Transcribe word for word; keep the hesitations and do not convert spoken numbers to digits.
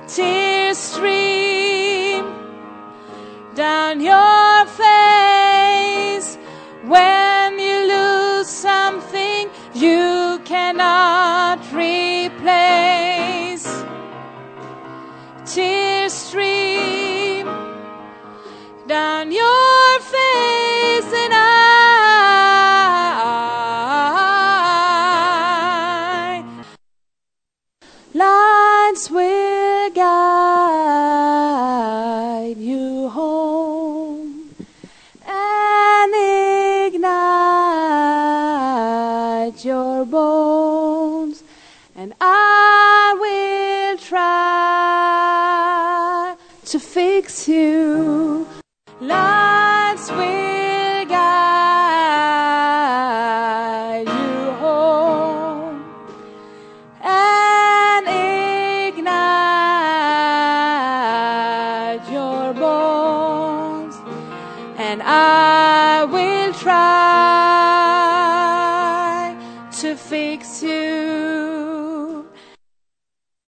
tears stream down your face when you lose something you cannot replace. Tears stream down your face, and I, lights will guide you home and ignite your bones, and I will try to fix you. Lights will guide you home and ignite your bones, and I will try to fix you.